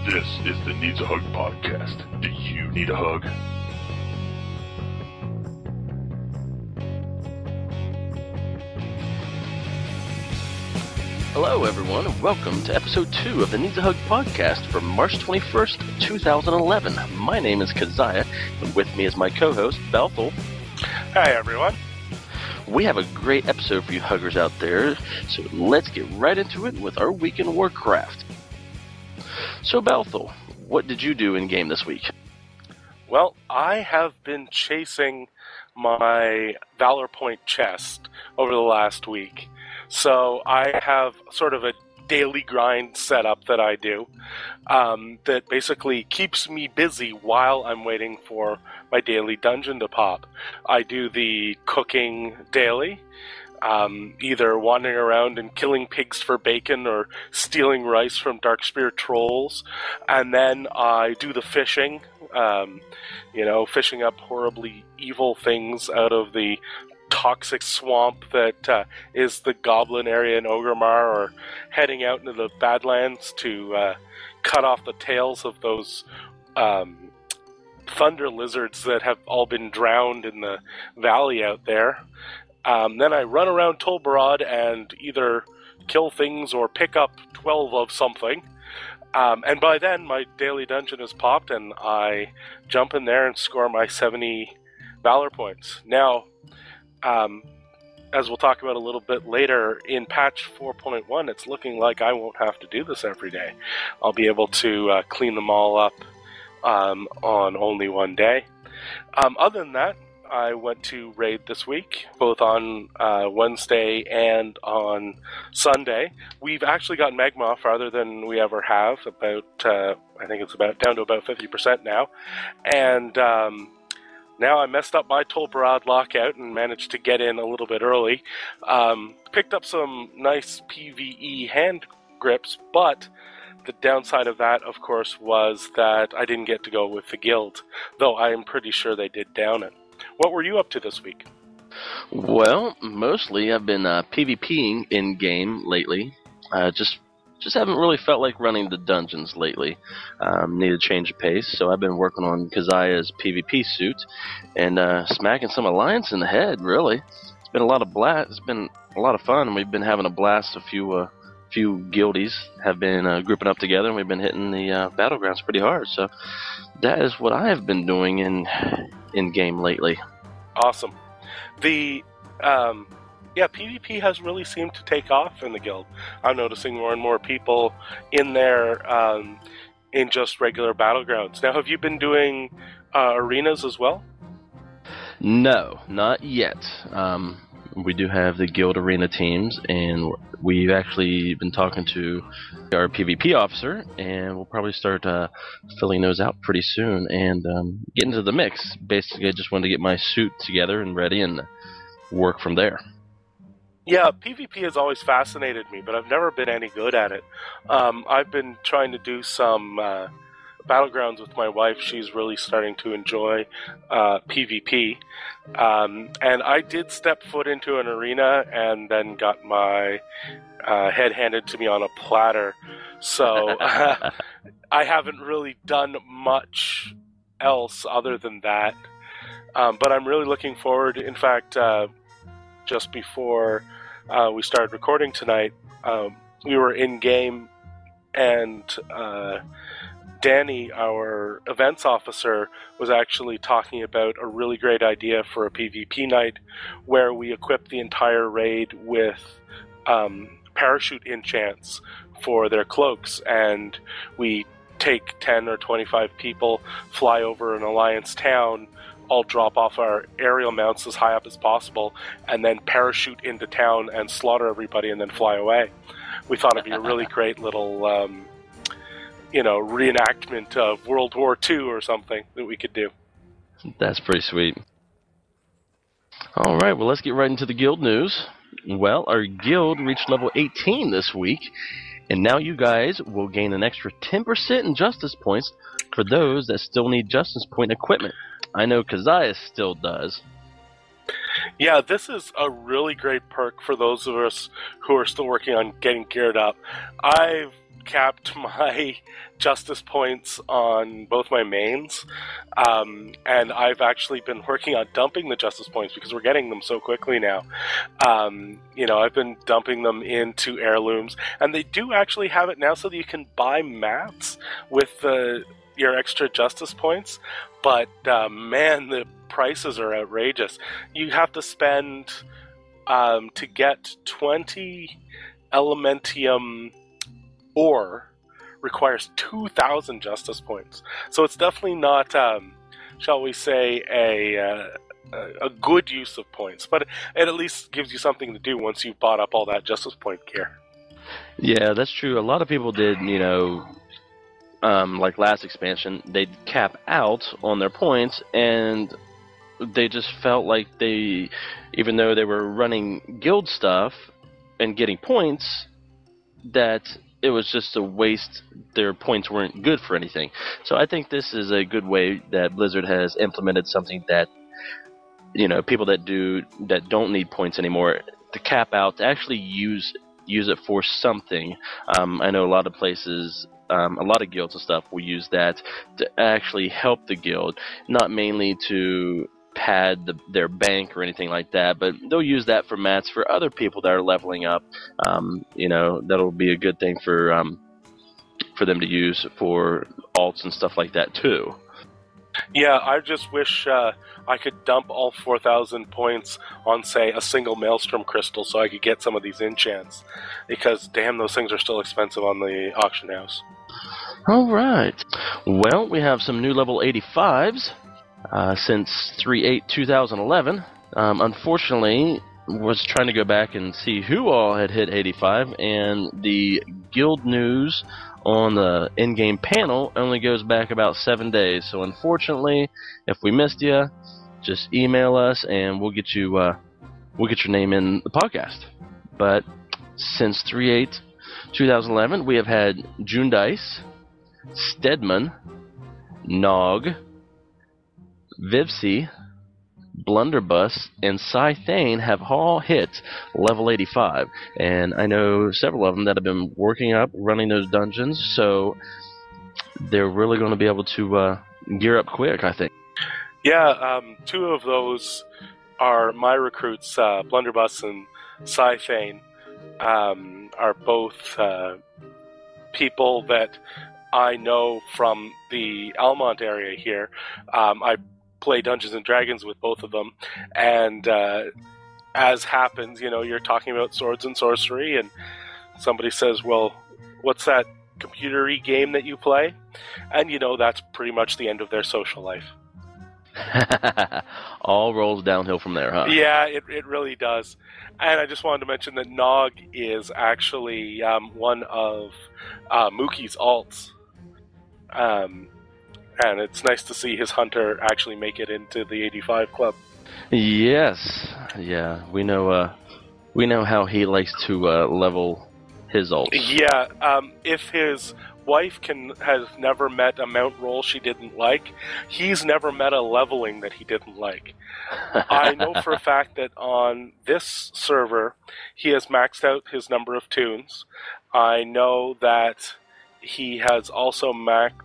This is the Needs a Hug podcast. Do you need a hug? Hello, everyone, and welcome to episode 2 of the Needs a Hug podcast for March 21st, 2011. My name is Keziah, and with me is my co-host, Bethel. Hi, everyone. We have a great episode for you huggers out there, so let's get right into it with our week in Warcraft. So, Bethel, what did you do in game this week? Well, I have been chasing my Valor Point chest over the last week. So I have sort of a daily grind setup that I do that basically keeps me busy while I'm waiting for my daily dungeon to pop. I do the cooking daily, either wandering around and killing pigs for bacon or stealing rice from Darkspear trolls. And then I do the fishing, fishing up horribly evil things out of the toxic swamp that is the Goblin area in Orgrimmar, or heading out into the Badlands to cut off the tails of those thunder lizards that have all been drowned in the valley out there. Then I run around Tol Barad and either kill things or pick up 12 of something. And by then, my daily dungeon is popped, and I jump in there and score my 70 Valor points. Now, as we'll talk about a little bit later, in patch 4.1, it's looking like I won't have to do this every day. I'll be able to clean them all up on only one day. Other than that, I went to raid this week, both on Wednesday and on Sunday. We've actually got Magma farther than we ever have, I think it's down to about 50% now. And now I messed up my Tol Barad lockout and managed to get in a little bit early. Picked up some nice PvE hand grips, but the downside of that, of course, was that I didn't get to go with the guild, though I am pretty sure they did down it. What were you up to this week? Well, mostly I've been PvPing in-game lately. Just haven't really felt like running the dungeons lately. Need a change of pace, so I've been working on Keziah's PvP suit and smacking some Alliance in the head, really. It's been a lot of fun, and we've been having a blast. A few guildies have been grouping up together, and we've been hitting the battlegrounds pretty hard. So that is what I have been doing in game lately. Awesome. The PvP has really seemed to take off in the guild. I'm noticing more and more people in there in just regular battlegrounds. Now, have you been doing arenas as well? No, not yet. We do have the guild arena teams, and we've actually been talking to our PvP officer, and we'll probably start filling those out pretty soon and get into the mix. Basically, I just wanted to get my suit together and ready and work from there. Yeah, PvP has always fascinated me, but I've never been any good at it. I've been trying to do some battlegrounds with my wife. She's really starting to enjoy PvP. And I did step foot into an arena and then got my head handed to me on a platter. So I haven't really done much else other than that. But I'm really looking forward. In fact, just before we started recording tonight, we were in game, and Danny, our events officer, was actually talking about a really great idea for a PvP night where we equip the entire raid with parachute enchants for their cloaks, and we take 10 or 25 people, fly over an Alliance town, all drop off our aerial mounts as high up as possible, and then parachute into town and slaughter everybody and then fly away. We thought it'd be a really great little, reenactment of World War II or something that we could do. That's pretty sweet. All right, well, let's get right into the guild news. Well, our guild reached level 18 this week, and now you guys will gain an extra 10% in Justice points for those that still need Justice point equipment. I know Keziah still does. Yeah, this is a really great perk for those of us who are still working on getting geared up. I've capped my justice points on both my mains, and I've actually been working on dumping the justice points because we're getting them so quickly now. I've been dumping them into heirlooms, and they do actually have it now so that you can buy mats with your extra justice points, but man, the prices are outrageous. You have to spend to get 20 Elementium ore requires 2,000 justice points. So it's definitely not, shall we say, a good use of points, but it at least gives you something to do once you've bought up all that justice point gear. Yeah, that's true. A lot of people did, like last expansion, they'd cap out on their points, and they just felt like even though they were running guild stuff and getting points, that it was just a waste. Their points weren't good for anything. So I think this is a good way that Blizzard has implemented something that, people that don't need points anymore, to cap out, to actually use it for something. I know a lot of places, a lot of guilds and stuff will use that to actually help the guild, not mainly to pad their bank or anything like that, but they'll use that for mats for other people that are leveling up. That'll be a good thing for them to use for alts and stuff like that too. Yeah, I just wish I could dump all 4,000 points on, say, a single Maelstrom crystal so I could get some of these enchants, because damn, those things are still expensive on the auction house. Alright, well, we have some new level 85s since 3/8/2011. Unfortunately, was trying to go back and see who all had hit 85, and the guild news on the in-game panel only goes back about 7 days. So unfortunately, if we missed you, just email us and we'll get your name in the podcast. But since 3/8/2011, we have had Jundice, Stedman, Nog, Vivsi, Blunderbuss, and Scythane have all hit level 85. And I know several of them that have been working up, running those dungeons, so they're really going to be able to gear up quick, I think. Yeah, two of those are my recruits, Blunderbuss and Scythane, are both people that I know from the Almont area here. I play Dungeons and Dragons with both of them, and as happens, you're talking about swords and sorcery, and somebody says, well, what's that computer-y game that you play? And that's pretty much the end of their social life. All rolls downhill from there, huh? Yeah, it really does. And I just wanted to mention that Nog is actually one of Mookie's alts. And it's nice to see his hunter actually make it into the 85 club. Yes, yeah, we know how he likes to level his ult. Yeah, if his wife has never met a mount roll she didn't like, he's never met a leveling that he didn't like. I know for a fact that on this server, he has maxed out his number of tunes. I know that he has also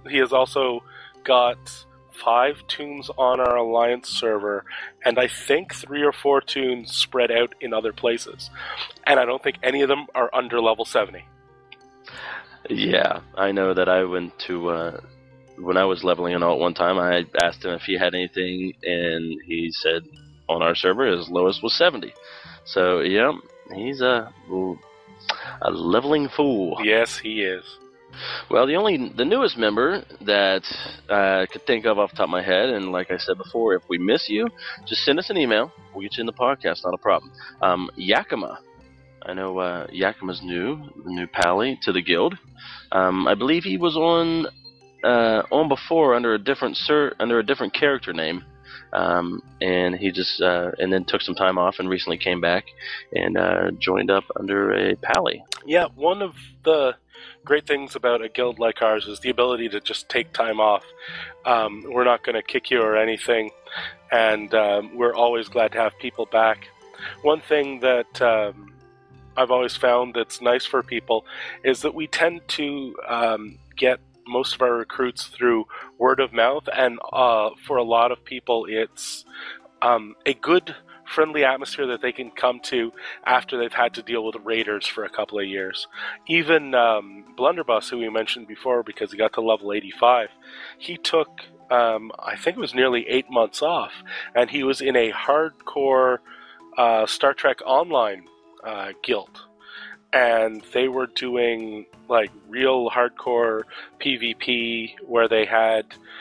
got 5 tunes on our Alliance server, and I think 3 or 4 tunes spread out in other places. And I don't think any of them are under level 70. Yeah, I know that I went to, when I was leveling an alt one time, I asked him if he had anything, and he said on our server his lowest was 70. So, yeah, he's a leveling fool. Yes, he is. Well, the newest member that I could think of off the top of my head, and like I said before, if we miss you, just send us an email. We'll get you in the podcast, not a problem. Yakima. I know Yakima's the new pally to the guild. I believe he was on before under a different character name, and he just and then took some time off and recently came back and joined up under a pally. Yeah, one of the great things about a guild like ours is the ability to just take time off. We're not going to kick you or anything, and we're always glad to have people back. One thing that I've always found that's nice for people is that we tend to get most of our recruits through word of mouth, and for a lot of people, it's a good, friendly atmosphere that they can come to after they've had to deal with raiders for a couple of years. Even Blunderbuss, who we mentioned before because he got to level 85, he took, I think it was nearly 8 months off, and he was in a hardcore Star Trek Online guild. And they were doing like real hardcore PvP where they had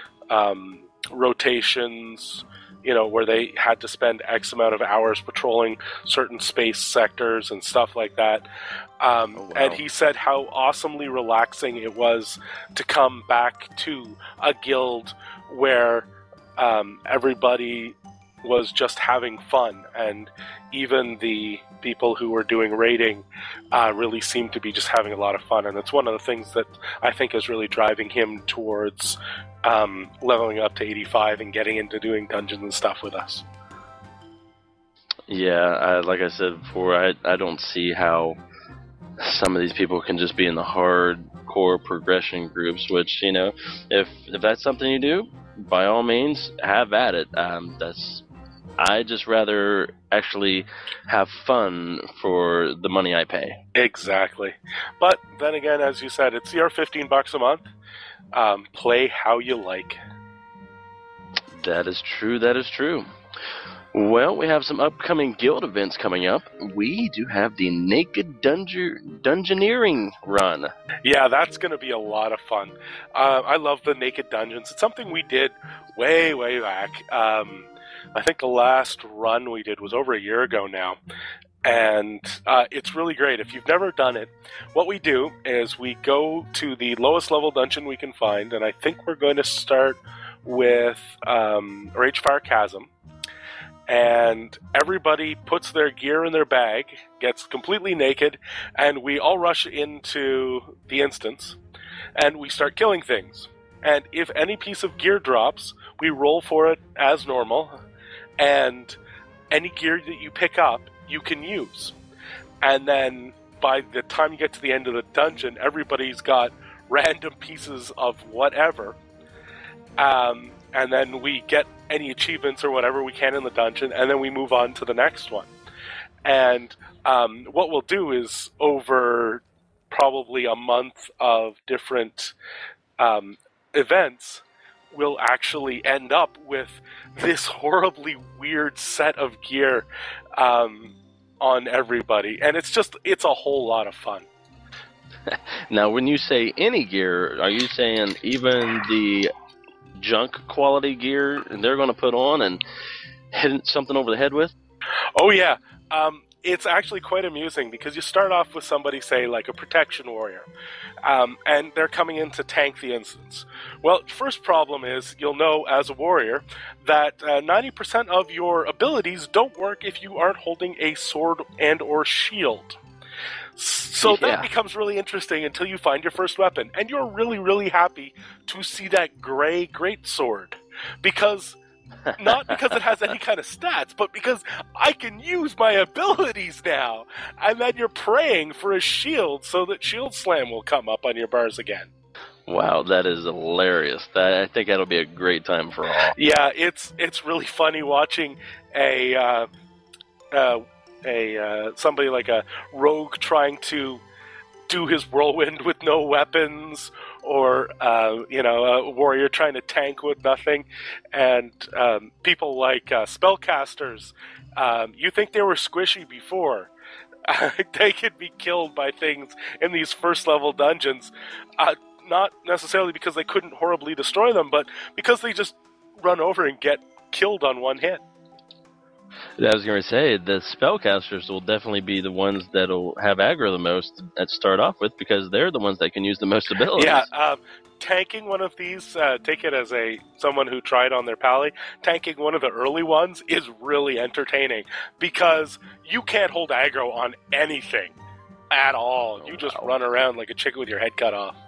rotations, where they had to spend X amount of hours patrolling certain space sectors and stuff like that. Oh, wow. And he said how awesomely relaxing it was to come back to a guild where everybody was just having fun, and even the people who were doing raiding really seemed to be just having a lot of fun. And it's one of the things that I think is really driving him towards leveling up to 85 and getting into doing dungeons and stuff with us. Yeah, like I said before, I don't see how some of these people can just be in the hardcore progression groups, which, if that's something you do, by all means, have at it. I just rather actually have fun for the money I pay. Exactly. But then again, as you said, it's your $15 a month. Play how you like. That is true. That is true. Well, we have some upcoming guild events coming up. We do have the Naked Dungeoneering run. Yeah, that's going to be a lot of fun. I love the Naked Dungeons. It's something we did way, way back. I think the last run we did was over a year ago now. And it's really great. If you've never done it, what we do is we go to the lowest level dungeon we can find, and I think we're going to start with Ragefire Chasm. And everybody puts their gear in their bag, gets completely naked, and we all rush into the instance, and we start killing things. And if any piece of gear drops, we roll for it as normal, and any gear that you pick up, you can use. And then by the time you get to the end of the dungeon, everybody's got random pieces of whatever. And then we get any achievements or whatever we can in the dungeon, and then we move on to the next one. And what we'll do is, over probably a month of different events, we'll actually end up with this horribly weird set of gear on everybody. And it's a whole lot of fun. Now, when you say any gear, are you saying even the junk quality gear they're going to put on and hit something over the head with? Oh, yeah. It's actually quite amusing because you start off with somebody, say, like a protection warrior, and they're coming in to tank the instance. Well, first problem is you'll know as a warrior that 90% of your abilities don't work if you aren't holding a sword and or shield. So that becomes really interesting until you find your first weapon, and you're really, really happy to see that gray greatsword, because not because it has any kind of stats, but because I can use my abilities now. And then you're praying for a shield so that Shield Slam will come up on your bars again. Wow, that is hilarious. I think that'll be a great time for all. Yeah, it's really funny watching somebody like a rogue trying to do his whirlwind with no weapons, or a warrior trying to tank with nothing, and people like spellcasters. You think they were squishy before? They could be killed by things in these first level dungeons, not necessarily because they couldn't horribly destroy them, but because they just run over and get killed on one hit. I was going to say, the spellcasters will definitely be the ones that'll have aggro the most at start off with, because they're the ones that can use the most abilities. Yeah, tanking one of these, take it as someone who tried on their pally, tanking one of the early ones is really entertaining, because you can't hold aggro on anything at all. You just run around like a chicken with your head cut off.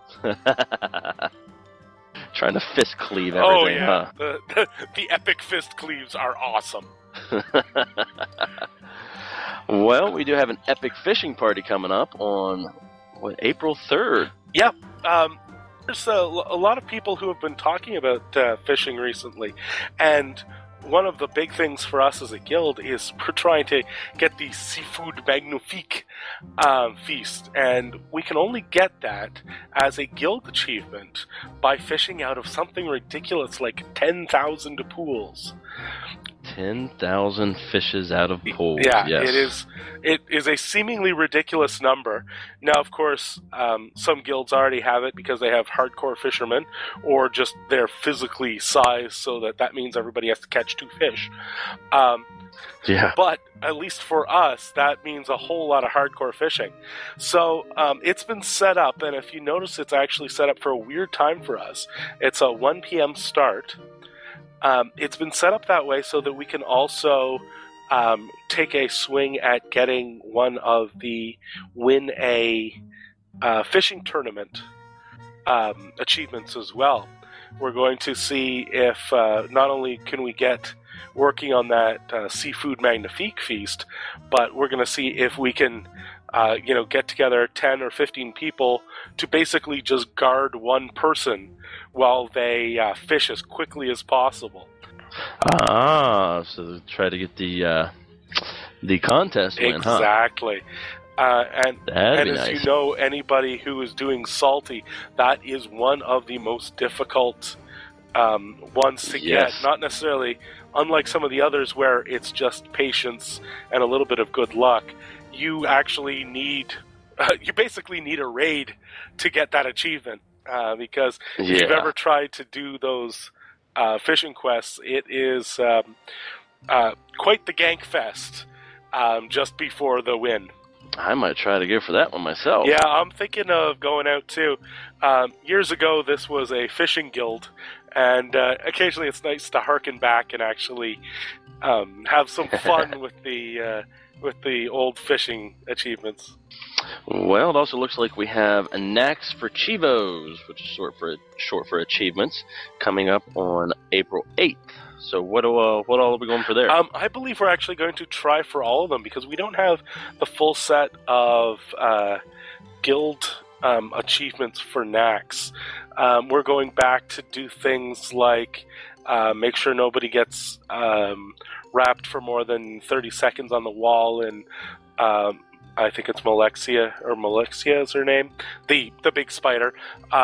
Trying to fist cleave everything. Oh, yeah. Huh? The epic fist cleaves are awesome. Well, we do have an epic fishing party coming up on April 3rd. Yep. There's a lot of people who have been talking about fishing recently, and one of the big things for us as a guild is we're trying to get the Seafood Magnifique feast, and we can only get that as a guild achievement by fishing out of something ridiculous like 10,000 pools. 10,000 fishes out of pools. Yeah, yes. It is a seemingly ridiculous number. Now, of course, some guilds already have it because they have hardcore fishermen, or just they're physically sized so that means everybody has to catch 2 fish. Yeah. But at least for us, that means a whole lot of hardcore fishing. So it's been set up, and if you notice, it's actually set up for a weird time for us. It's a 1 p.m. start. It's been set up that way so that we can also take a swing at getting one of the win a fishing tournament achievements as well. We're going to see if not only can we get working on that Seafood Magnifique feast, but we're going to see if we can get together 10 or 15 people to basically just guard one person while they fish as quickly as possible. So try to get the contest win, exactly. And as nice. you know, anybody who is doing salty, that is one of the most difficult ones to get. Not necessarily, unlike some of the others where it's just patience and a little bit of good luck. You actually need, you basically need a raid to get that achievement. Because if you've ever tried to do those fishing quests, it is quite the gank fest just before the win. I might try to go for that one myself. Yeah, I'm thinking of going out too. Years ago, this was a fishing guild, and occasionally it's nice to harken back and actually have some fun with the old fishing achievements. Well, it also looks like we have a Nax for Chivos, which is short for achievements, coming up on April 8th. So what all are we going for there? I believe we're actually going to try for all of them because we don't have the full set of guild achievements for Nax. We're going back to do things like make sure nobody gets wrapped for more than 30 seconds on the wall, and I think it's Malexia is her name, the big spider.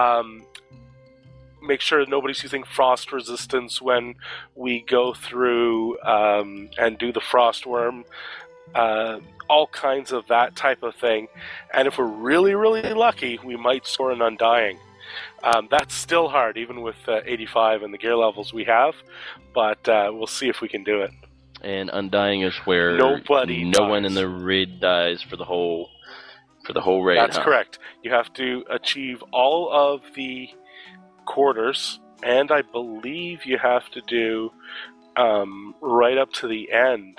Make sure nobody's using frost resistance when we go through and do the frost worm. All kinds of that type of thing. And if we're really, really lucky, we might score an Undying. That's still hard, even with 85 and the gear levels we have, but we'll see if we can do it. And Undying is where no one in the raid dies for the whole raid. That's correct. You have to achieve all of the quarters, and I believe you have to do right up to the end,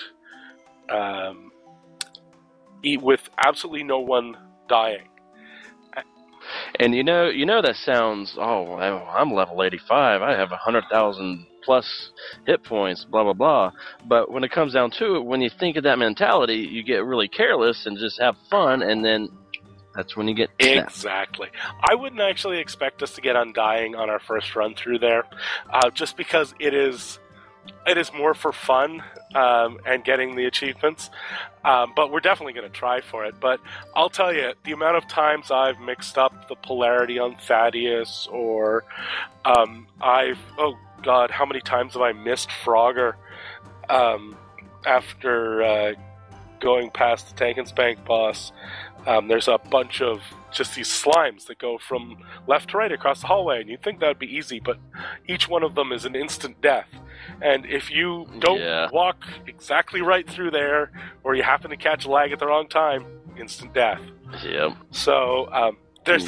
with absolutely no one dying. And you know that sounds, I'm level 85, I have 100,000 plus hit points, blah blah blah. But when it comes down to it, when you think of that mentality, you get really careless and just have fun, and then that's when you get snapped. Exactly. I wouldn't actually expect us to get Undying on our first run through there, just because it is more for fun and getting the achievements. But we're definitely going to try for it. But I'll tell you, the amount of times I've mixed up the polarity on Thaddeus, or how many times have I missed Frogger after going past the Tank and Spank boss? There's a bunch of just these slimes that go from left to right across the hallway, and you'd think that would be easy, but each one of them is an instant death. And if you don't walk exactly right through there, or you happen to catch a lag at the wrong time, instant death. Yep. So there's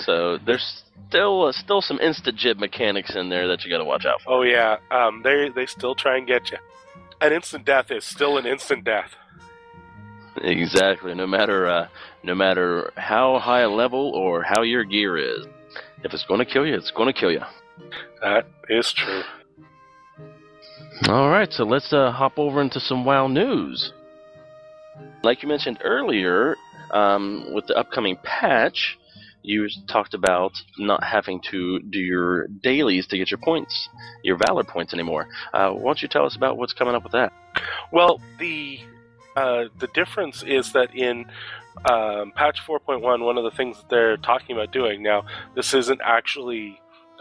still some instant jib mechanics in there that you got to watch out for. Oh yeah, they still try and get you. An instant death is still an instant death. Exactly. No matter how high a level or how your gear is, if it's going to kill you, it's going to kill you. That is true. All right, so let's hop over into some WoW news. Like you mentioned earlier, with the upcoming patch, you talked about not having to do your dailies to get your points, your Valor points anymore. Why don't you tell us about what's coming up with that? Well, the difference is that in patch 4.1, one of the things that they're talking about doing now, this isn't actually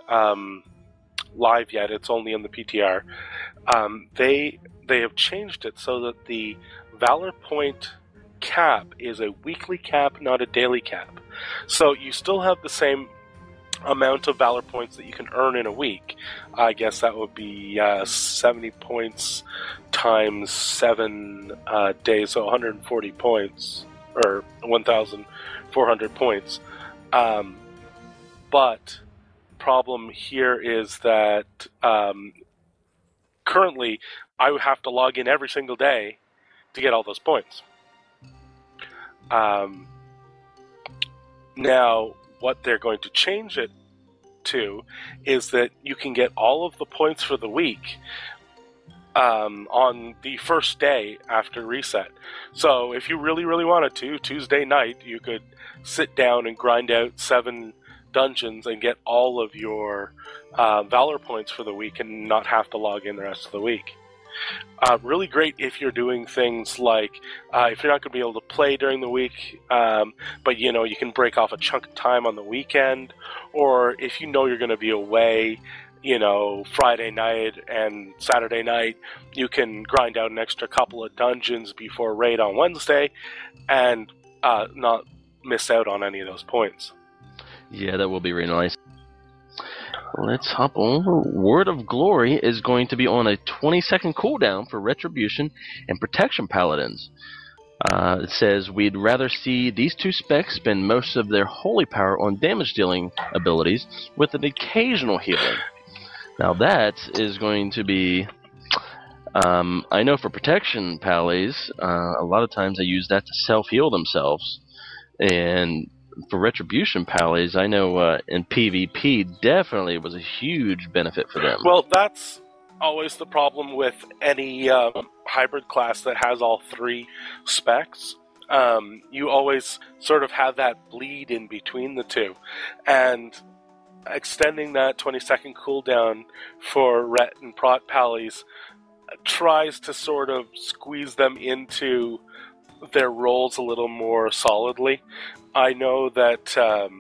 live yet; it's only in the PTR. They have changed it so that the Valor point cap is a weekly cap, not a daily cap. So you still have the same amount of Valor points that you can earn in a week. I guess that would be 70 points times 7 days, so 140 points, or 1,400 points. But problem here is that currently I would have to log in every single day to get all those points. Now, what they're going to change it to is that you can get all of the points for the week on the first day after reset. So if you really, really wanted to, Tuesday night, you could sit down and grind out 7 dungeons and get all of your Valor points for the week and not have to log in the rest of the week. Really great if you're doing things like if you're not going to be able to play during the week, but you can break off a chunk of time on the weekend, or if you know you're going to be away, Friday night and Saturday night, you can grind out an extra couple of dungeons before raid on Wednesday and not miss out on any of those points. Yeah, that will be really nice. Let's hop over. Word of Glory is going to be on a 20-second cooldown for Retribution and Protection Paladins. It says, we'd rather see these 2 specs spend most of their holy power on damage-dealing abilities with an occasional healing. Now that is going to be... I know for Protection Pallies, a lot of times they use that to self-heal themselves. And for Retribution Pallies, I know in PvP definitely was a huge benefit for them. Well, that's always the problem with any hybrid class that has all 3 specs. You always sort of have that bleed in between the 2. And extending that 20-second cooldown for Ret and Prot Pallies tries to sort of squeeze them into their roles a little more solidly. I know that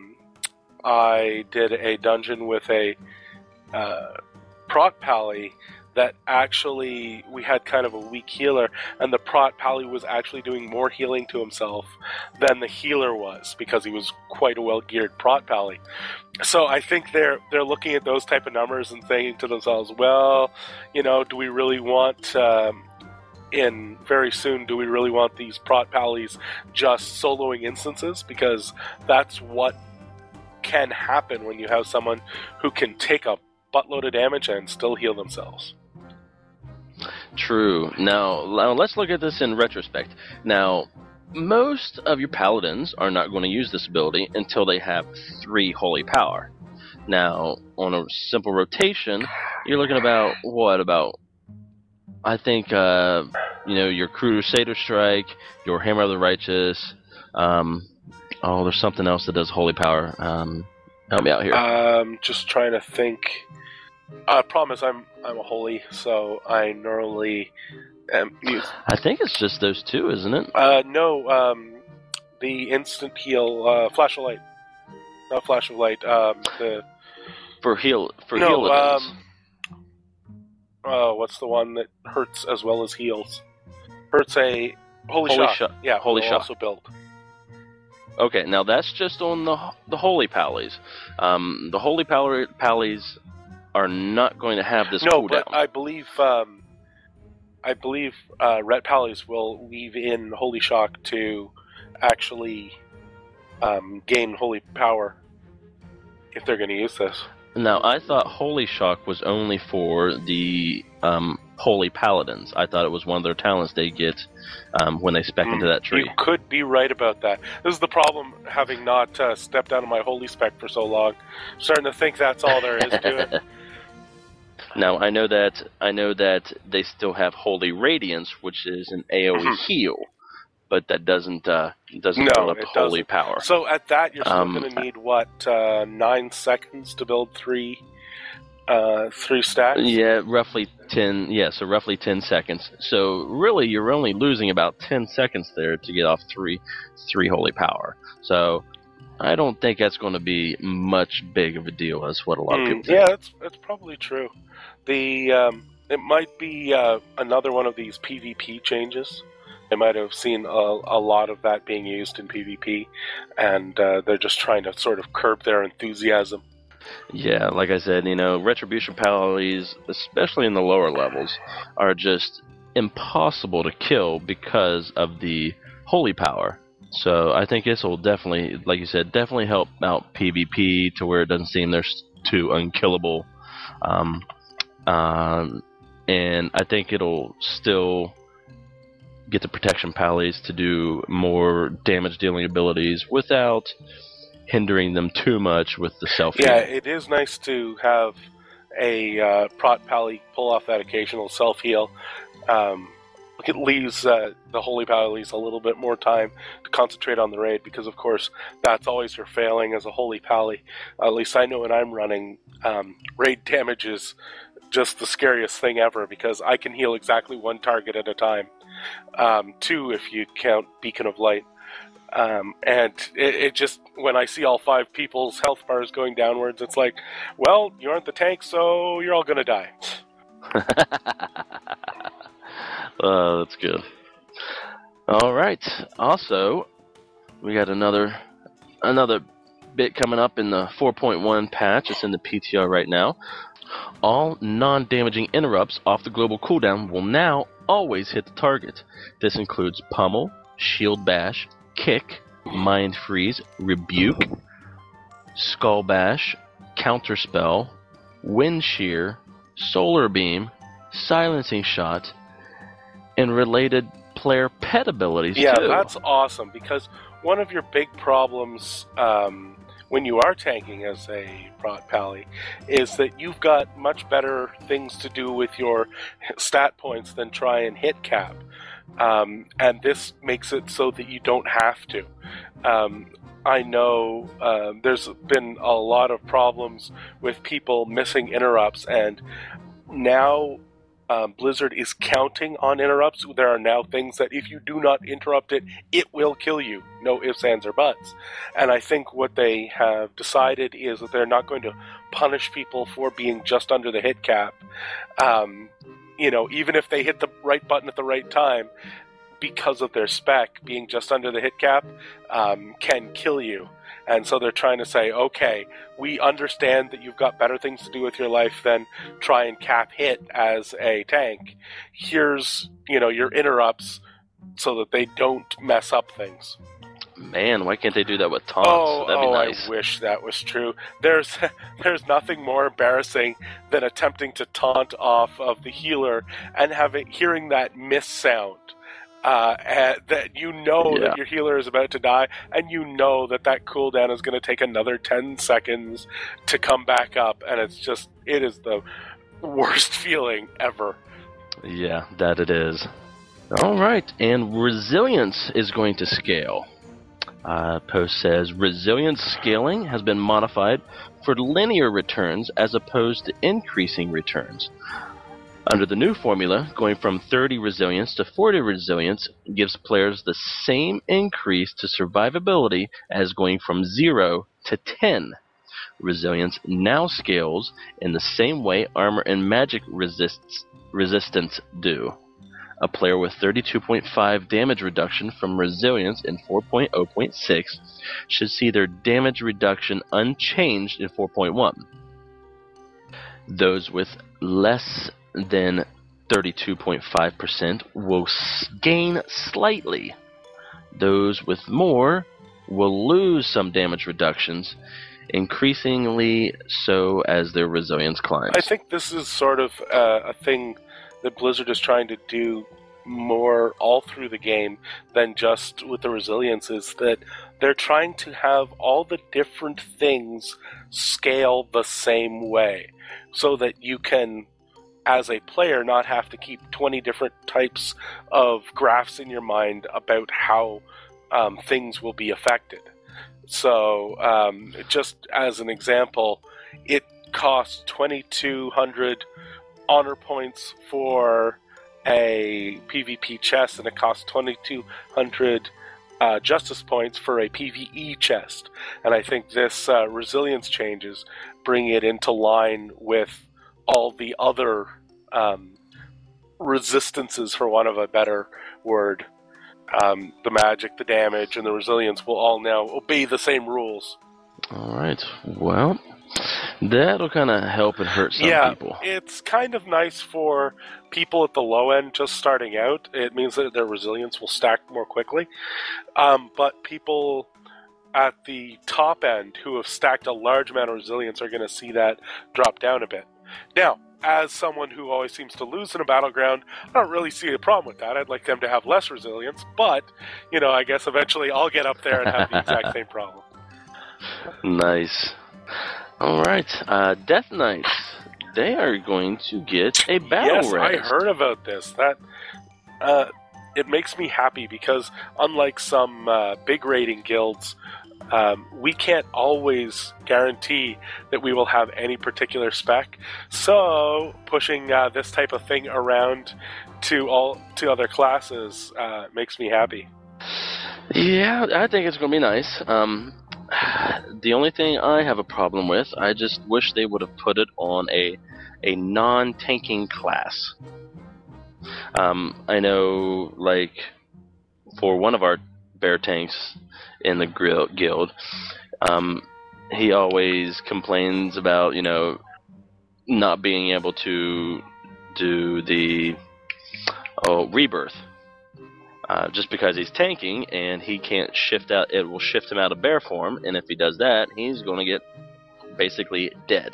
I did a dungeon with a Prot Pally that actually we had kind of a weak healer, and the Prot Pally was actually doing more healing to himself than the healer was, because he was quite a well-geared Prot Pally. So I think they're looking at those type of numbers and thinking to themselves, well, do we really want... very soon, do we really want these Prot Pallies just soloing instances? Because that's what can happen when you have someone who can take a buttload of damage and still heal themselves. True. Now let's look at this in retrospect. Now, most of your paladins are not going to use this ability until they have 3 holy power. Now, on a simple rotation, you're looking about, I think, your Crusader Strike, your Hammer of the Righteous. There's something else that does holy power. Help me out here. Just trying to think. I promise I'm a holy, so I normally use. I think it's just those 2, isn't it? No. The instant heal, Flash of Light. Not Flash of Light. Heal events. What's the one that hurts as well as heals? Hurts a Holy Shock. Yeah, Holy Shock. Also built. Okay, now that's just on the Holy Pallies. The Holy Pallies are not going to have this cooldown. No, but I believe Ret Pallies will weave in Holy Shock to actually gain holy power if they're going to use this. Now, I thought Holy Shock was only for the Holy Paladins. I thought it was one of their talents they get when they spec into that tree. You could be right about that. This is the problem, having not stepped out of my Holy Spec for so long. I'm starting to think that's all there is to it. Now, I know that they still have Holy Radiance, which is an AoE heal. but that doesn't No, build up it holy doesn't. power. So at that, you're still Um, going to need, 9 seconds to build three stacks? Yeah, roughly 10. Yeah, so roughly 10 seconds. So really, you're only losing about 10 seconds there to get off three holy power. So I don't think that's going to be much big of a deal as what a lot of people think. Yeah, that's probably true. It might be another one of these PvP changes. They might have seen a lot of that being used in PvP, and they're just trying to sort of curb their enthusiasm. Yeah, like I said, retribution penalties, especially in the lower levels, are just impossible to kill because of the holy power. So I think this will definitely, like you said, definitely help out PvP to where it doesn't seem they're too unkillable. And I think it'll still get the protection pallies to do more damage dealing abilities without hindering them too much with the self-heal. Yeah, it is nice to have a prot pally pull off that occasional self-heal. It leaves the holy pallies a little bit more time to concentrate on the raid, because of course that's always your failing as a holy pally. At least I know when I'm running, raid damage is just the scariest thing ever, because I can heal exactly one target at a time. 2 if you count Beacon of Light. And it just, when I see all 5 people's health bars going downwards, it's like, well, you aren't the tank, so you're all gonna die. That's good. All right. Also, we got another bit coming up in the 4.1 patch. It's in the PTR right now. All non-damaging interrupts off the global cooldown will now always hit the target. This includes Pummel, Shield Bash, Kick, Mind Freeze, Rebuke, Skull Bash, Counterspell, Wind Shear, Solar Beam, Silencing Shot, and related player pet abilities too. Yeah, that's awesome, because one of your big problems when you are tanking as a prot pally is that you've got much better things to do with your stat points than try and hit cap. And this makes it so that you don't have to. I know there's been a lot of problems with people missing interrupts, and now Blizzard is counting on interrupts. There are now things that if you do not interrupt it, it will kill you. No ifs, ands, or buts. And I think what they have decided is that they're not going to punish people for being just under the hit cap. Even if they hit the right button at the right time, because of their spec, being just under the hit cap can kill you. And so they're trying to say, okay, we understand that you've got better things to do with your life than try and cap hit as a tank. Here's, your interrupts so that they don't mess up things. Man, why can't they do that with taunts? That'd be nice. I wish that was true. There's nothing more embarrassing than attempting to taunt off of the healer and hearing that miss sound. That that your healer is about to die, and that cooldown is going to take another 10 seconds to come back up, and it is the worst feeling ever. Yeah, that it is. All right, and resilience is going to scale. Post says, resilience scaling has been modified for linear returns as opposed to increasing returns. Under the new formula, going from 30 resilience to 40 resilience gives players the same increase to survivability as going from 0 to 10. Resilience now scales in the same way armor and magic resistance do. A player with 32.5 damage reduction from resilience in 4.0.6 should see their damage reduction unchanged in 4.1. Those with less than 32.5% will gain slightly. Those with more will lose some damage reductions, increasingly so as their resilience climbs. I think this is sort of a thing that Blizzard is trying to do more all through the game than just with the resilience, is that they're trying to have all the different things scale the same way so that you can as a player, not have to keep 20 different types of graphs in your mind about how things will be affected. So, just as an example, it costs 2,200 honor points for a PvP chest, and it costs 2,200 justice points for a PvE chest. And I think this resilience changes bring it into line with all the other resistances, for want of a better word. The magic, the damage, and the resilience will all now obey the same rules. All right. Well, that'll kind of help and hurt some people. Yeah, it's kind of nice for people at the low end just starting out. It means that their resilience will stack more quickly. But people at the top end who have stacked a large amount of resilience are going to see that drop down a bit. Now, as someone who always seems to lose in a battleground, I don't really see a problem with that. I'd like them to have less resilience, but, I guess eventually I'll get up there and have the exact same problem. Nice. All right. Death Knights. They are going to get a battle res. Yes, I heard about this. That it makes me happy because unlike some big rating guilds, we can't always guarantee that we will have any particular spec. So pushing this type of thing around to other classes makes me happy. Yeah, I think it's going to be nice. The only thing I have a problem with, I just wish they would have put it on a non-tanking class. I know, like, for one of our bear tanks in the guild, he always complains about, not being able to do the rebirth. Just because he's tanking and he can't shift out, it will shift him out of bear form, and if he does that, he's going to get basically dead.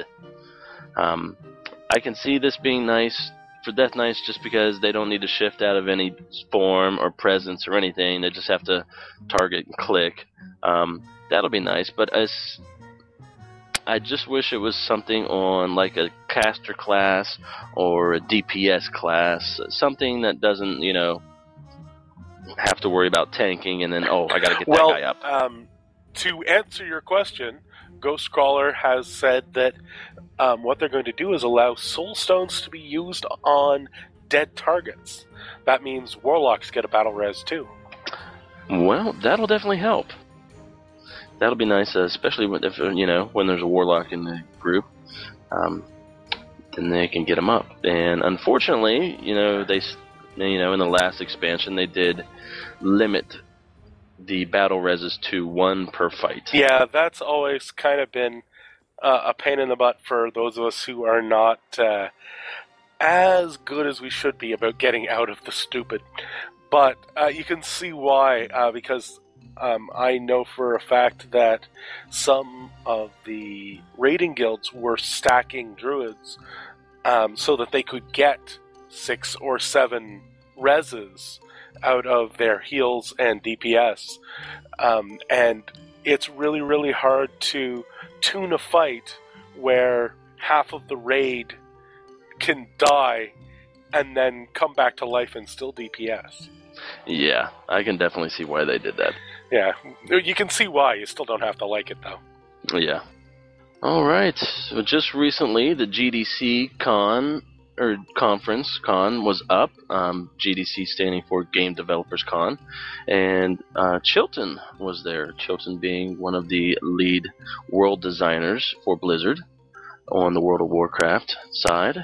I can see this being nice for Death Knights just because they don't need to shift out of any form or presence or anything. They just have to target and click. That'll be nice, but I just wish it was something on like a caster class or a DPS class, something that doesn't, have to worry about tanking and then, I gotta get that guy up. To answer your question, Ghostcrawler has said that what they're going to do is allow soul stones to be used on dead targets. That means warlocks get a battle res too. Well, that'll definitely help. That'll be nice, especially when there's a warlock in the group. Then they can get them up. And unfortunately, in the last expansion, they did limit the battle reses to 1 per fight. Yeah, that's always kind of been a pain in the butt for those of us who are not as good as we should be about getting out of the stupid. But you can see why, because I know for a fact that some of the raiding guilds were stacking druids so that they could get 6 or 7 reses out of their heals and DPS. And it's really, really hard to tune a fight where half of the raid can die and then come back to life and still DPS. Yeah, I can definitely see why they did that. Yeah, you can see why. You still don't have to like it, though. Yeah. All right. So just recently, the GDC conference was up. GDC standing for Game Developers Con, and Chilton was there. Chilton being one of the lead world designers for Blizzard on the World of Warcraft side.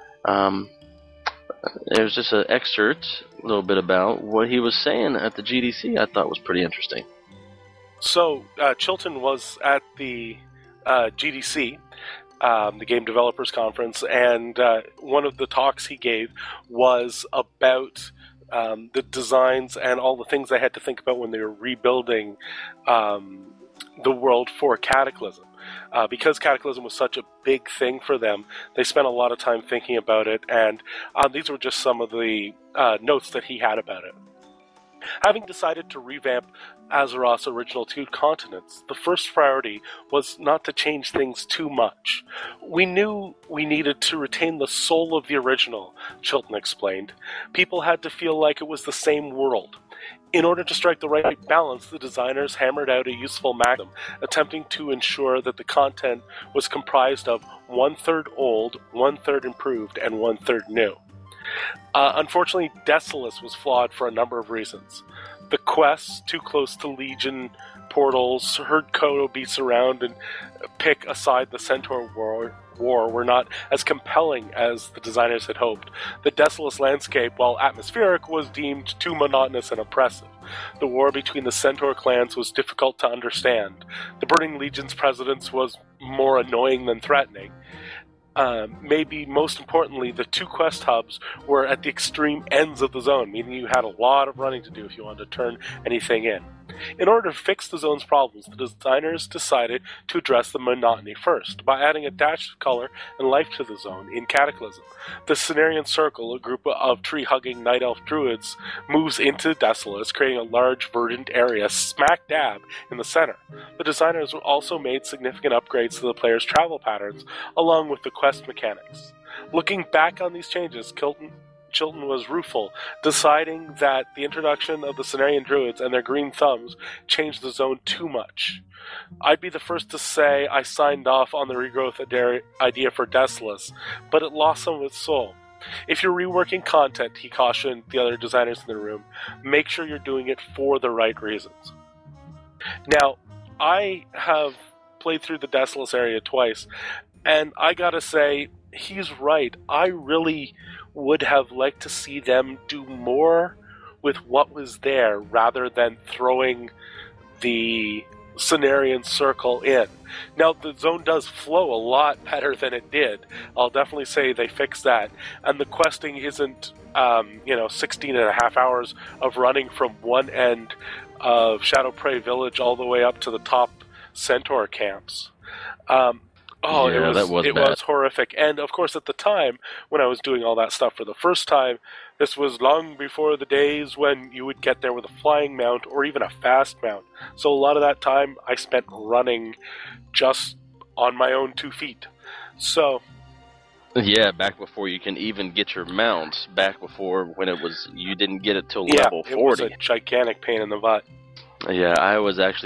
There's just an excerpt, a little bit about what he was saying at the GDC. I thought was pretty interesting. So Chilton was at the GDC. The Game Developers Conference, and one of the talks he gave was about the designs and all the things they had to think about when they were rebuilding the world for Cataclysm. Because Cataclysm was such a big thing for them, they spent a lot of time thinking about it, and these were just some of the notes that he had about it. Having decided to revamp Azeroth's original 2 continents, the first priority was not to change things too much. We knew we needed to retain the soul of the original, Chilton explained. People had to feel like it was the same world. In order to strike the right balance, the designers hammered out a useful maxim, attempting to ensure that the content was comprised of 1/3 old, 1/3 improved, and 1/3 new. Unfortunately, Desolace was flawed for a number of reasons. The quests, too close to Legion portals, herd Kodo beats around and pick aside the Centaur War were not as compelling as the designers had hoped. The Desolace landscape, while atmospheric, was deemed too monotonous and oppressive. The war between the Centaur clans was difficult to understand. The Burning Legion's presence was more annoying than threatening. Maybe most importantly, the 2 quest hubs were at the extreme ends of the zone, meaning you had a lot of running to do if you wanted to turn anything in. In order to fix the zone's problems, the designers decided to address the monotony first, by adding a dash of color and life to the zone in Cataclysm. The Cenarian Circle, a group of tree-hugging Night Elf druids, moves into Desolace, creating a large verdant area smack dab in the center. The designers also made significant upgrades to the player's travel patterns, along with the quest mechanics. Looking back on these changes, Chilton was rueful, deciding that the introduction of the Cenarian Druids and their green thumbs changed the zone too much. I'd be the first to say I signed off on the regrowth idea for Desolace, but it lost some of its soul. If you're reworking content, he cautioned the other designers in the room, make sure you're doing it for the right reasons. Now, I have played through the Desolace area twice, and I gotta say, he's right. I really would have liked to see them do more with what was there rather than throwing the Cenarian Circle in. Now, the zone does flow a lot better than it did. I'll definitely say they fixed that. And the questing isn't, 16 and a half hours of running from one end of Shadowprey Village all the way up to the top Centaur camps. It was horrific. And, of course, at the time, when I was doing all that stuff for the first time, this was long before the days when you would get there with a flying mount or even a fast mount. So a lot of that time I spent running just on my own 2 feet. So... yeah, back before you can even get your mount, back before when you didn't get it till level 40. It was a gigantic pain in the butt. Yeah, I was actually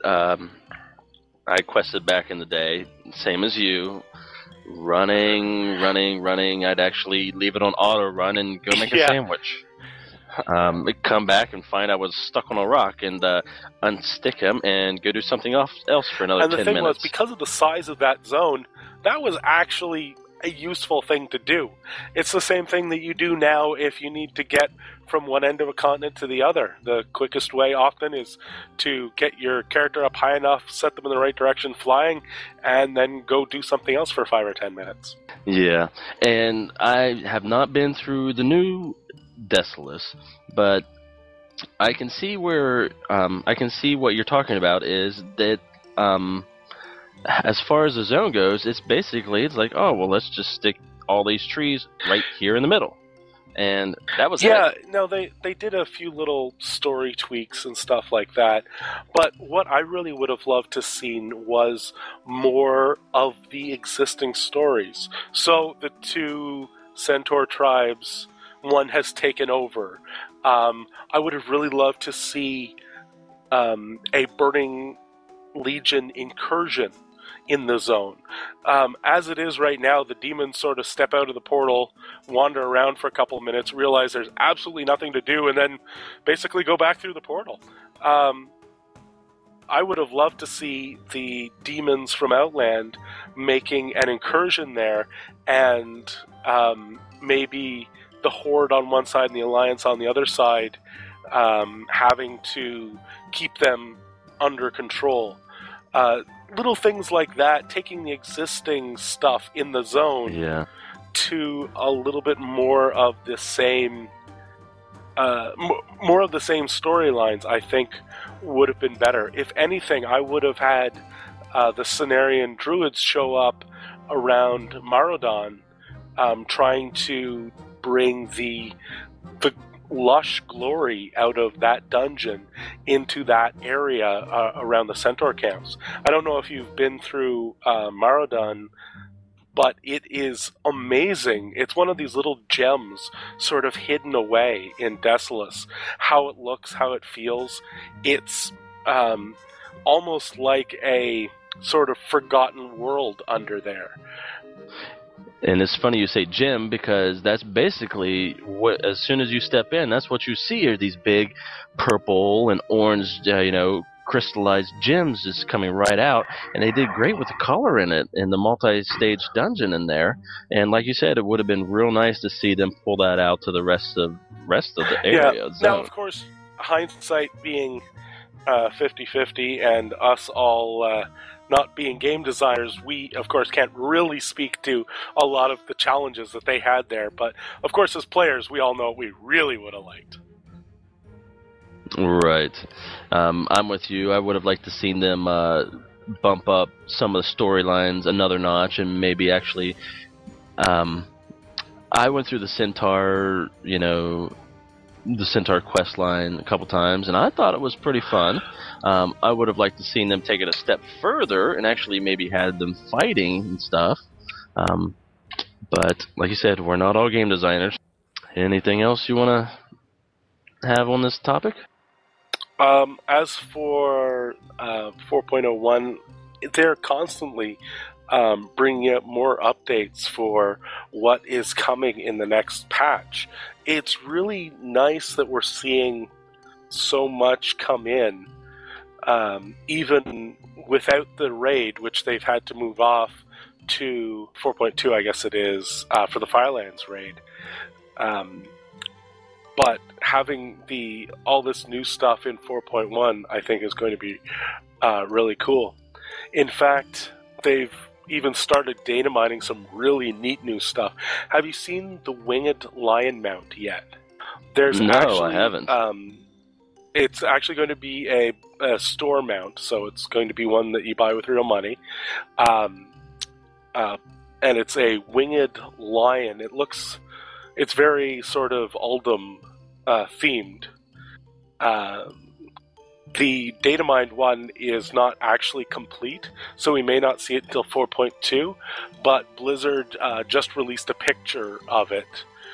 I quested back in the day, same as you, running. I'd actually leave it on auto run and go make a sandwich. I'd come back and find I was stuck on a rock and unstick him and go do something else for another 10 minutes. And the thing was, because of the size of that zone, that was actually a useful thing to do. It's the same thing that you do now if you need to get from one end of a continent to the other. The quickest way often is to get your character up high enough, set them in the right direction flying, and then go do something else for 5 or 10 minutes. Yeah, and I have not been through the new Desolace, but I can see what you're talking about is that as far as the zone goes, it's like, oh, well, let's just stick all these trees right here in the middle. And that was they did a few little story tweaks and stuff like that. But what I really would have loved to seen was more of the existing stories. So the 2 Centaur tribes, one has taken over. I would have really loved to see a Burning Legion incursion in the zone. As it is right now, the demons sort of step out of the portal, wander around for a couple of minutes, realize there's absolutely nothing to do, and then basically go back through the portal. I would have loved to see the demons from Outland making an incursion there, and maybe the Horde on one side and the Alliance on the other side having to keep them under control. Little things like that, taking the existing stuff in the zone to a little bit more of the same storylines, I think would have been better. If anything, I would have had the Cenarian Druids show up around Marodon, trying to bring the lush glory out of that dungeon into that area around the Centaur camps. I don't know if you've been through Marodon, but it is amazing. It's one of these little gems sort of hidden away in Desolace. How it looks, how it feels. It's almost like a sort of forgotten world under there. And it's funny you say gem, because that's basically what, as soon as you step in, that's what you see are these big purple and orange, crystallized gems just coming right out. And they did great with the color in it, in the multi-stage dungeon in there. And like you said, it would have been real nice to see them pull that out to the rest of the area. Yeah. Now, of course, hindsight being 50-50, and us all not being game designers, we, of course, can't really speak to a lot of the challenges that they had there. But, of course, as players, we all know what we really would have liked. Right. I'm with you. I would have liked to seen them bump up some of the storylines another notch, and maybe actually... I went through the Centaur, the Centaur quest line a couple times, and I thought it was pretty fun. I would have liked to seen them take it a step further and actually maybe had them fighting and stuff. But like you said, we're not all game designers. Anything else you want to have on this topic? As for 4.01, they're constantly bringing up more updates for what is coming in the next patch. It's really nice that we're seeing so much come in, even without the raid, which they've had to move off to 4.2, I guess it is, for the Firelands raid. But having all this new stuff in 4.1, I think, is going to be really cool. In fact, they've even started data mining some really neat new stuff. Have you seen the Winged Lion mount yet? I haven't. It's actually going to be a store mount, so it's going to be one that you buy with real money. And it's a winged lion. It's very sort of Uldum themed. The data mined one is not actually complete, so we may not see it until 4.2, but Blizzard just released a picture of it.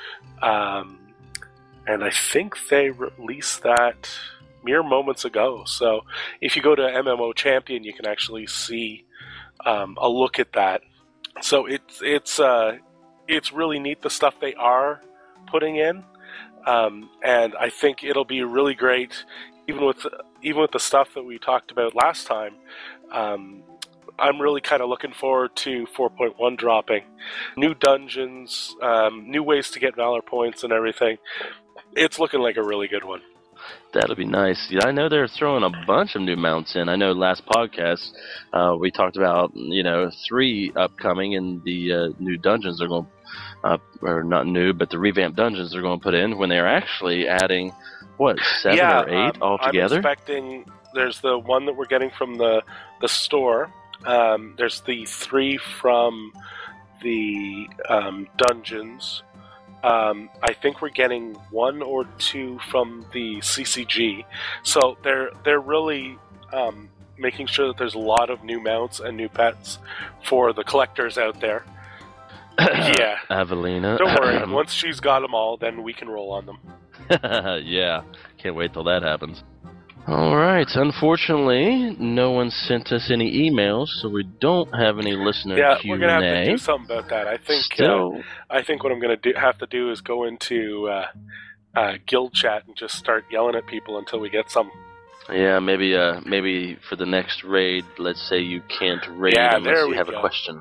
And I think they released that mere moments ago. So if you go to MMO Champion, you can actually see a look at that. So it's really neat, the stuff they are putting in, and I think it'll be really great. Even with the stuff that we talked about last time, I'm really kind of looking forward to 4.1 dropping. New dungeons, new ways to get Valor points and everything. It's looking like a really good one. That'll be nice. I know they're throwing a bunch of new mounts in. I know last podcast we talked about 3 upcoming, and the new dungeons are going, or not new, but the revamped dungeons are going to put in when they're actually adding 7 or 8 altogether. I'm expecting there's the one that we're getting from the store. There's the 3 from the dungeons. I think we're getting 1 or 2 from the CCG. So they're really making sure that there's a lot of new mounts and new pets for the collectors out there. Yeah. Avelina. Don't worry. Once she's got them all, then we can roll on them. Yeah. Can't wait till that happens. Alright, unfortunately, no one sent us any emails, so we don't have any listener Q&A. Yeah, we're going to have to do something about that. I think what I'm going to have to do is go into guild chat and just start yelling at people until we get some. Yeah, maybe for the next raid, let's say you can't raid unless you have a question.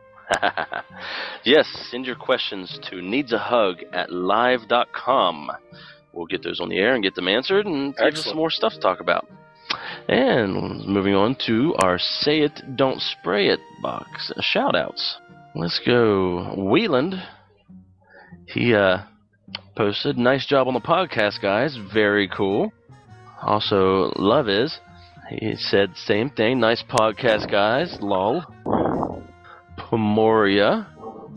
Yes, send your questions to needsahug@live.com. We'll get those on the air and get them answered, and give us some more stuff to talk about. And moving on to our Say It, Don't Spray It box. Shoutouts. Let's go. Wieland. He posted, "Nice job on the podcast, guys. Very cool." Also, Love Is. He said, "Same thing. Nice podcast, guys. Lol." Pomoria.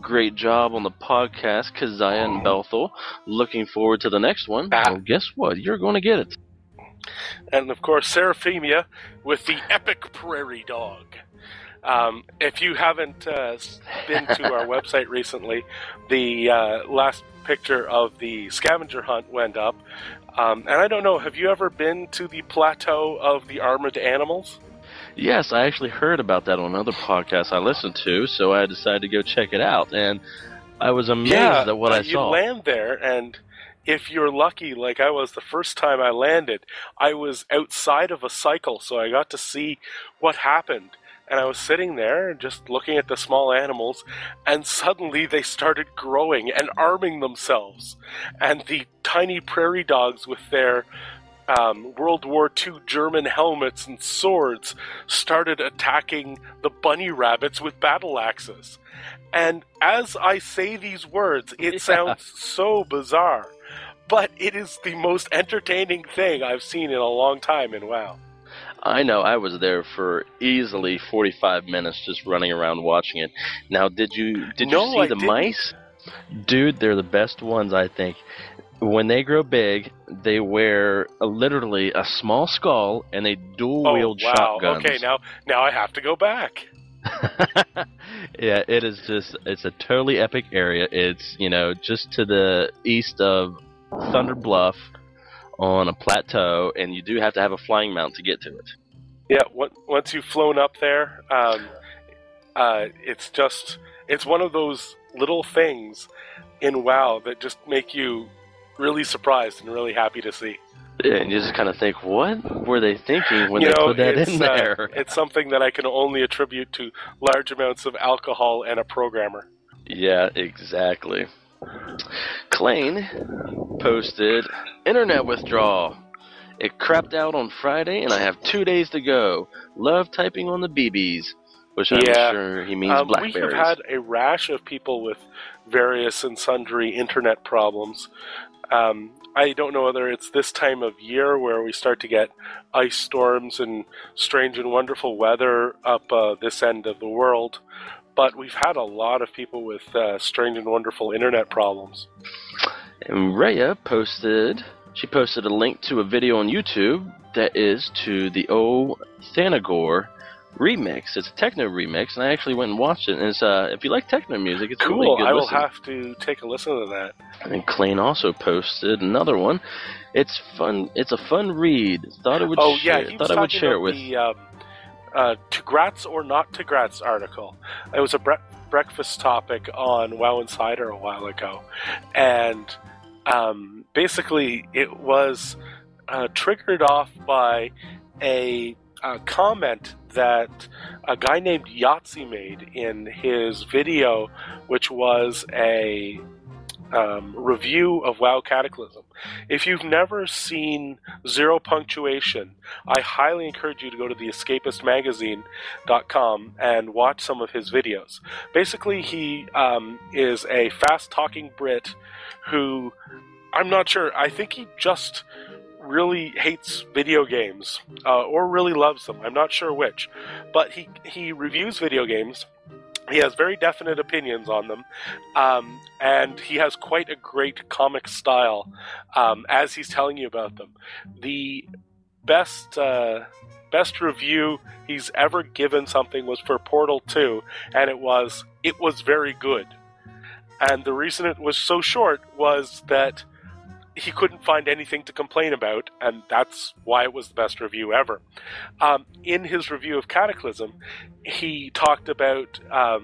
Great job on the podcast, Keziah and Bethel. Looking forward to the next one. Well, guess what? You're going to get it. And, of course, Seraphimia with the epic prairie dog. If you haven't been to our website recently, the last picture of the scavenger hunt went up. And I don't know, have you ever been to the plateau of the armored animals? Yes, I actually heard about that on another podcast I listened to, so I decided to go check it out. And I was amazed at what I saw. You land there, and if you're lucky, like I was the first time I landed, I was outside of a cycle, so I got to see what happened. And I was sitting there and just looking at the small animals, and suddenly they started growing and arming themselves. And the tiny prairie dogs with their World War II German helmets and swords started attacking the bunny rabbits with battle axes. And as I say these words, it sounds so bizarre, but it is the most entertaining thing I've seen in a long time in WoW. I know, I was there for easily 45 minutes just running around watching it. Now, did you see the mice? Dude, they're the best ones, I think. When they grow big, they wear literally a small skull and they dual-wield shotguns. Okay, now I have to go back. Yeah, it's a totally epic area. It's, just to the east of Thunder Bluff on a plateau, and you do have to have a flying mount to get to it. Yeah, once you've flown up there, it's one of those little things in WoW that just make you really surprised and really happy to see. Yeah, and you just kind of think, what were they thinking when they put that in there? It's something that I can only attribute to large amounts of alcohol and a programmer. Yeah, exactly. Klain posted, internet withdrawal. It crapped out on Friday, and I have 2 days to go. Love typing on the BBs, which I'm sure he means Blackberries. We have had a rash of people with various and sundry internet problems. I don't know whether it's this time of year where we start to get ice storms and strange and wonderful weather up this end of the world, but we've had a lot of people with strange and wonderful internet problems. And Rhea posted a link to a video on YouTube that is to the old Thanagor remix. It's a techno remix, and I actually went and watched it. And it's if you like techno music, it's cool. Really good. I will have to take a listen to that. And Klain also posted another one. It's fun. It's a fun read. Thought I would share it with. The Tigrats or not Tigrats article. It was a breakfast topic on WoW Insider a while ago, and basically it was triggered off by a comment that a guy named Yahtzee made in his video, which was a review of WoW Cataclysm. If you've never seen Zero Punctuation, I highly encourage you to go to theescapistmagazine.com and watch some of his videos. Basically, he is a fast-talking Brit who, I'm not sure, I think he just really hates video games or really loves them. I'm not sure which. But he reviews video games. He has very definite opinions on them, and he has quite a great comic style as he's telling you about them. The best review he's ever given something was for Portal 2, and it was very good. And the reason it was so short was that he couldn't find anything to complain about, and that's why it was the best review ever. In his review of Cataclysm, he talked about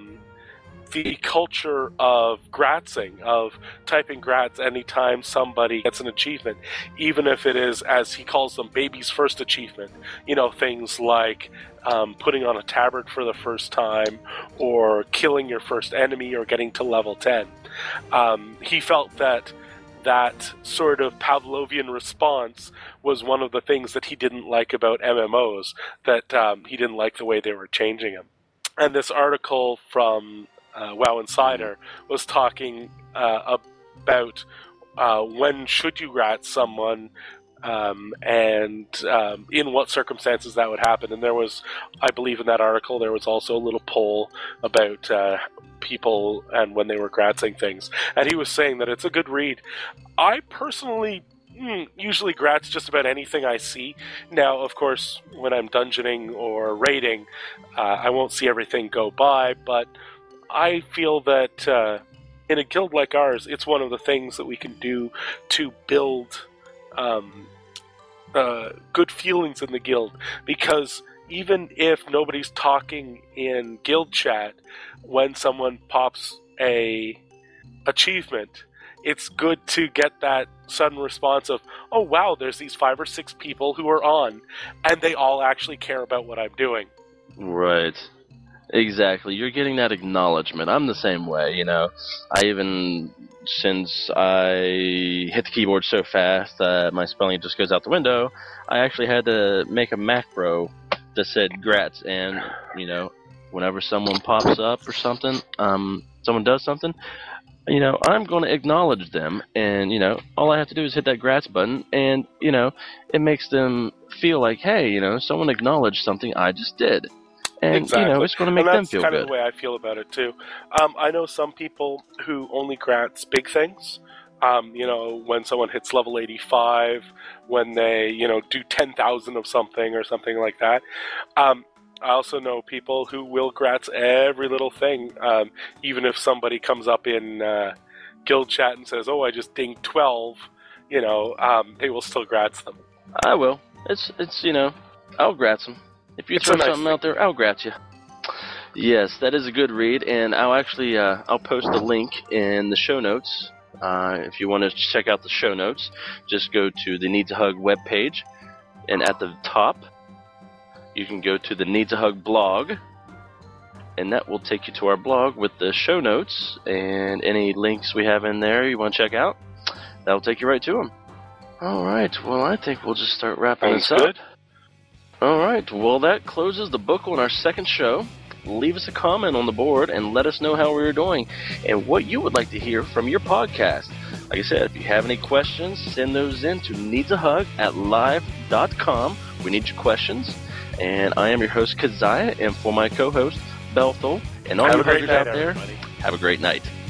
the culture of gratzing, of typing grats anytime somebody gets an achievement, even if it is, as he calls them, baby's first achievement. Things like putting on a tabard for the first time, or killing your first enemy, or getting to level 10. He felt that sort of Pavlovian response was one of the things that he didn't like about MMOs, that he didn't like the way they were changing them. And this article from WoW Insider was talking about when should you grat someone, and in what circumstances that would happen. And there was, I believe in that article, there was also a little poll about people and when they were gratzing things. And he was saying that it's a good read. I personally usually grats just about anything I see. Now, of course, when I'm dungeoning or raiding, I won't see everything go by, but I feel that in a guild like ours, it's one of the things that we can do to build good feelings in the guild, because even if nobody's talking in guild chat, when someone pops a achievement, it's good to get that sudden response of, oh wow, there's these 5 or 6 people who are on, and they all actually care about what I'm doing. Right. Exactly. You're getting that acknowledgement. I'm the same way, you know. Since I hit the keyboard so fast that my spelling just goes out the window, I actually had to make a macro that said grats, and, you know, whenever someone pops up or something, someone does something, you know, I'm going to acknowledge them, and, you know, all I have to do is hit that grats button, and, you know, it makes them feel like, hey, you know, someone acknowledged something I just did. And, exactly. You know, it's going to make them feel good. That's kind of the way I feel about it, too. I know some people who only grats big things. You know, when someone hits level 85, when they, you know, do 10,000 of something or something like that. I also know people who will grats every little thing. Even if somebody comes up in guild chat and says, oh, I just dinged 12, you know, they will still grats them. I will. It's you know, I'll grats them. If you throw something out there, I'll grat you. Yes, that is a good read, and I'll actually I'll post a link in the show notes. If you want to check out the show notes, just go to the Need to Hug webpage, and at the top, you can go to the Need to Hug blog, and that will take you to our blog with the show notes and any links we have in there you want to check out. That will take you right to them. All right, well, I think we'll just start wrapping this up. Good. All right, well, that closes the book on our second show. Leave us a comment on the board and let us know how we're doing and what you would like to hear from your podcast. Like I said, if you have any questions, send those in to needtohug@live.com. We need your questions. And I am your host, Keziah, and for my co-host, Bethel, and all you huggers out there, have a great night.